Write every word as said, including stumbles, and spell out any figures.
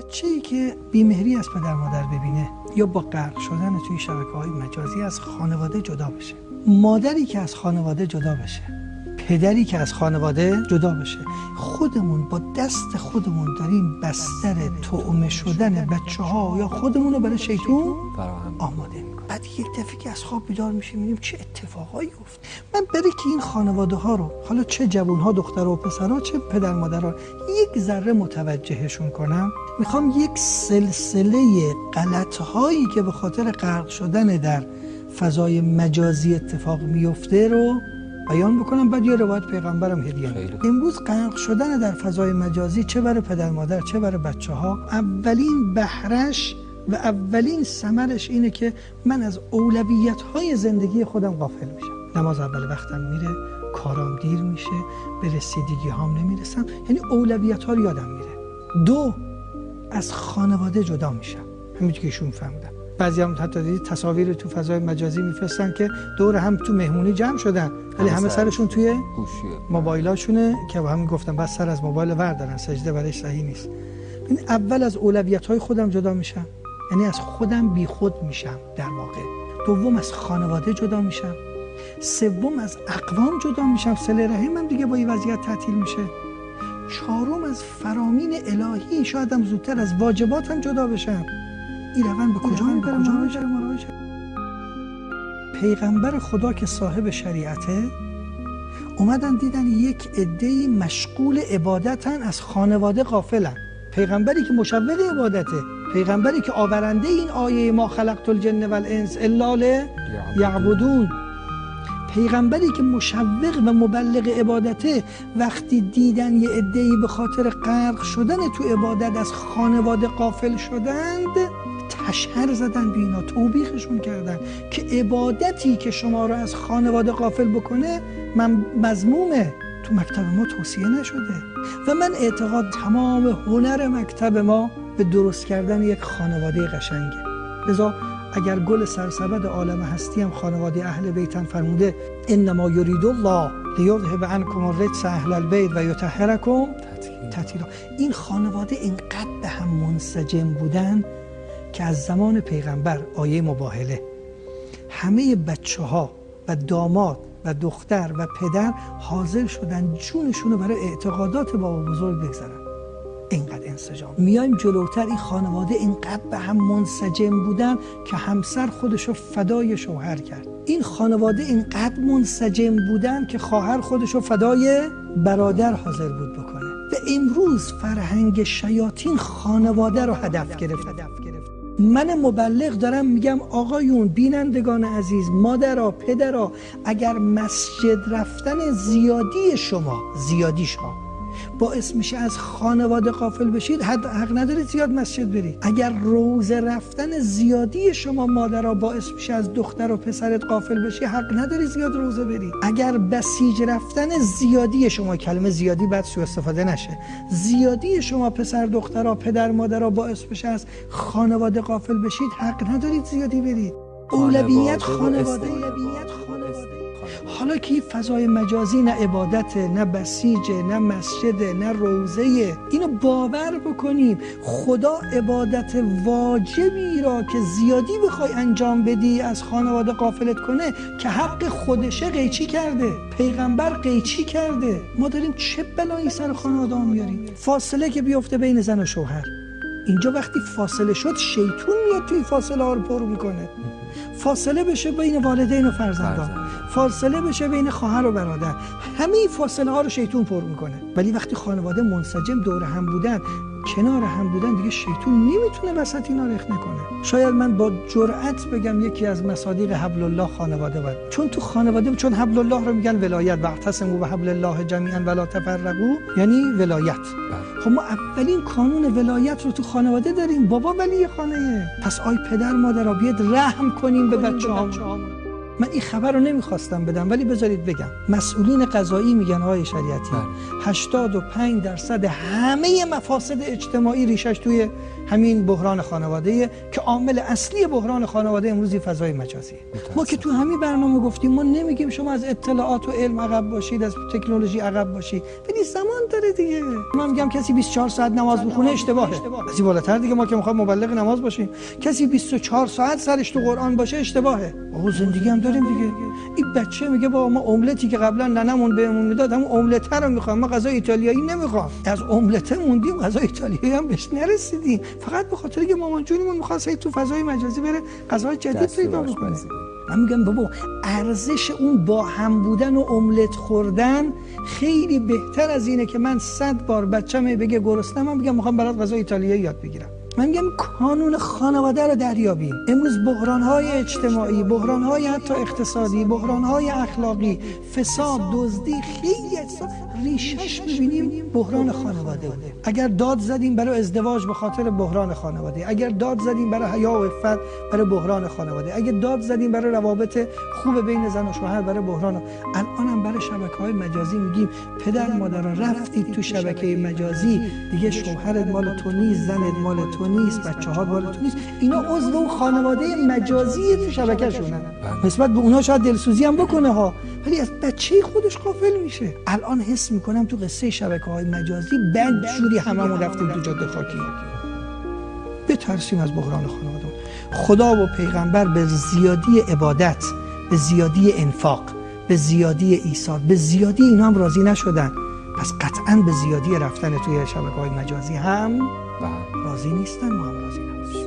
بچه‌ای که بیمهری از پدر مادر ببینه یا با غرق شدن توی شبکه‌های مجازی از خانواده جدا بشه، مادری که از خانواده جدا بشه، پدری که از خانواده جدا بشه، خودمون با دست خودمون داریم بستر طعمه شدن بچه‌ها یا خودمون رو برای شیطون آماده می‌کنیم. بعد یک دفعه که از خواب بیدار میشیم می‌بینیم چه اتفاقایی افتاد. من برای که این خانواده‌ها رو، حالا چه جوان‌ها، دخترها و پسرها، چه پدر مادرها، یک ذره متوجهشون کنم، میخوام یک سلسله غلط‌هایی که به خاطر غرق شدن در فضای مجازی اتفاق میفته رو بیان بکنم، بعد یه روایت پیغمبرم هدیه می‌کنم. امروز غرق شدن در فضای مجازی چه برای پدر مادر چه برای بچه‌ها، اولین بهرش و اولین ثمرش اینه که من از اولویت‌های زندگی خودم غافل میشم. نماز اول وقتم میره، کارام دیر میشه، به رسیدگی هام نمیرسم، یعنی اولویت‌ها رو یادم میره. دو، از خانواده جدا میشم. همینطور که ایشون فهمیدن. بعضی هم حتی دیدید تصاویر تو فضای مجازی میفرستن که دور هم تو مهمونی جمع شدن ولی همه سرشون توی موبایلاشونه که همین گفتم بس سر از موبایل وردارن، سجده برای صحیح نیست. این اول از اولویت‌های خودم جدا میشم، یعنی از خودم بی خود میشم در واقع. دوم از خانواده جدا میشم. سوم از اقوام جدا میشم، صله رحمم دیگه با این وضعیت تعطیل میشه. چهارم از فرامین الهی، شاید هم زودتر از واجباتم جدا بشم. این روند به کجا میبره؟ مراجعه مراجعه پیغمبر خدا که صاحب شریعته اومدن دیدن یک عده‌ای مشغول عبادتن، از خانواده غافلن. پیغمبری که مشوق عبادته، پیغمبری که آورنده این آیه ما خلقت الجن والانس الا لیعبدون، پیغمبری که مشوق و مبلغ عبادته، وقتی دیدن یه عده‌ای به خاطر غرق شدن تو عبادت از خانواده غافل شدند، تشهر زدن بینا، توبیخشون کردن که عبادتی که شما رو از خانواده غافل بکنه من مذمومه، تو مکتب ما توصیه نشده. و من اعتقاد تمام هنر مکتب ما به درست کردن یک خانواده قشنگه. لذا اگر گل سرسبد عالم هستی هم خانواده اهل بیتن فرموده انما یرید الله لیذهب عنکم الرجس اهل البیت و یطهرکم تطهیرا، این خانواده اینقدر به هم منسجم بودن که از زمان پیغمبر آیه مباهله همه بچه ها و داماد و دختر و پدر حاضر شدن جونشون رو برای اعتقادات بابا بزرگ بگذارن. اینقدر انسجام. میایم جلوتر، این خانواده اینقدر به هم منسجم بودن که همسر خودشو فدای شوهر کرد. این خانواده اینقدر منسجم بودن که خواهر خودشو فدای برادر حاضر بود بکنه. و امروز فرهنگ شیاطین خانواده رو هدف گرفت. من مبلغ دارم میگم آقایون، بینندگان عزیز، مادرها، پدرها، اگر مسجد رفتن زیادی شما زیادیش ها باعث میشه از خانواده غافل بشید، حد حق ندارید زیاد مسجد برید. اگر روزه رفتن زیادی شما مادرها باعث میشه از دختر و پسرت غافل بشی، حق ندارید زیاد روزه برید. اگر بسیج رفتن زیادی شما، کلمه زیادی بعد سوء استفاده نشه، زیادی شما پسر دخترها پدر مادرها باعث بشه از خانواده غافل بشید، حق ندارید زیادی برید. اولویت خانواده. حالا که فضای مجازی نه عبادت، نه بسیج، نه مسجد، نه روزه، اینو باور بکنیم خدا عبادت واجبی را که زیادی بخوای انجام بدی از خانواده غافلت کنه که حق خودشه قیچی کرده، پیغمبر قیچی کرده. ما داریم چه بلایی سر خانواده ها میاریم. فاصله که بیفته بین زن و شوهر، اینجا وقتی فاصله شد شیطون میاد توی فاصله ها رو پر میکنه. فاصله بشه بین والدین و فرزندان، فاصله بشه بین خواهر و برادر، همه فاصله ها رو شیطون پر میکنه. ولی وقتی خانواده منسجم دور هم بودن، کنار هم بودن، دیگه شیطون نمیتونه وسط اینا رخ نکنه. شاید من با جرأت بگم یکی از مصادیق حبل الله خانواده بود، چون تو خانواده، چون حبل الله رو میگن ولایت، واعتصموا بحبل الله جمیعا ولا تفرقوا، یعنی ولایت. خب ما اولین کانون ولایت رو تو خانواده داریم، بابا ولی خانه. پس آی پدر مادرها بیاد رحم کنیم به بچه‌هامون. من این خبر رو نمیخواستم بدم ولی بذارید بگم. مسئولین قضایی میگن آقای شریعتی هشتاد و پنج درصد همه مفاسد اجتماعی ریشش توی همین بحران خانواده که عامل اصلی بحران خانواده امروز فضای مجازی. ما که تو همین برنامه گفتیم ما نمیگیم شما از اطلاعات و علم عقب باشید، از تکنولوژی عقب باشید، ولی زمان داره دیگه. من میگم کسی بیست و چهار ساعت نماز بخونه اشتباهه. از بالاتر دیگه ما که میخوایم مبلغ نماز باشیم. کسی بیست و چهار ساعت سرش تو قرآن باشه اشتباهه. آقا زندگی هم داریم دیگه. این بچه میگه بابا ما املتی که قبلا ننمون بهمون میداد همون املت رو میخوام، ما غذای ایتالیایی نمیخوام. از املت موندیم غذای ایتالیایی هم بهش نرسیدیم، فقط به خاطر که مامان جونمون می‌خواست تو فضای مجازی بره غذای جدید پیدا بکنه. من میگم بابا ارزش اون با هم بودن و املت خوردن خیلی بهتر از اینه که من صد بار بچه‌م بگه گرسنه‌ام من بگم میخوام برات غذای ایتالیایی یاد بگیرم. من میگم کانون خانواده رو دریابیم. امروز بحران‌های اجتماعی، بحران‌های حتی اقتصادی، بحران‌های اخلاقی، فساد، دزدی، خیلی ریشش ببینیم بحران خانواده بوده. اگر داد زدیم برای ازدواج به خاطر بحران خانواده، اگر داد زدیم برای حیا و عفت برای بحران خانواده، اگر داد زدیم برای روابط خوب بین زن و شوهر برای بحران، الانم برای شبکه‌های مجازی میگیم پدر مادرها رفتید تو شبکه مجازی دیگه شوهرت مال تو نیست، زنت مال تو نیست، بچه‌ها مال تو نیست. اینا عضو اون خانواده مجازی تو شبکه‌شونن. نسبت به اونا شاید دلسوزی هم بکنه ها، ولی از بچه خودش غافل میشه. الان حس میکنم تو قصه شبکه‌های مجازی بدجوری هممون رفتیم تو جاده خاکی. بترسیم از بحران خانواده. خدا و پیغمبر به زیادی عبادت، به زیادی انفاق، به زیادی ایثار، به زیادی اینا هم راضی نشدن. پس قطعاً به زیادی رفتن توی شبکه‌های مجازی هم راضی نیستن، ما هم راضی نمیشیم.